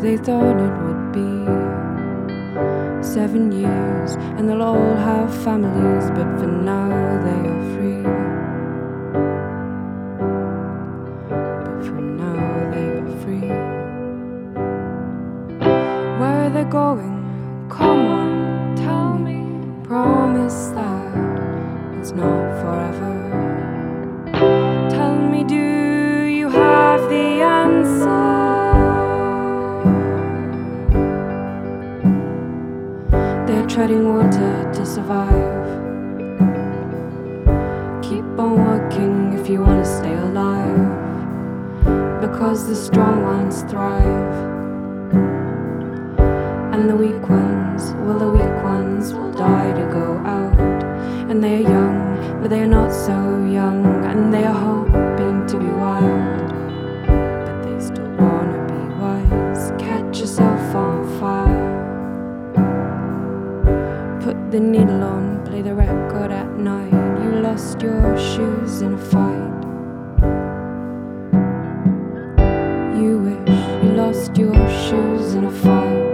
they thought it would be 7 years, and they'll all have families, but for now they are free. But for now they are free. Where are they going? Come on, tell me. Promise that it's not forever. Tell me, do you have the answer? They're treading water to survive. Keep on working if you want to stay alive, because the strong ones thrive. And the weak ones, well, the weak ones will die to go out. And they are young, but they are not so young, and they are hoping to be wild, but they still wanna be wise. Catch yourself on fire. Put the needle on, play the record at night. You lost your shoes in a fight. You wish you lost your shoes in a fight.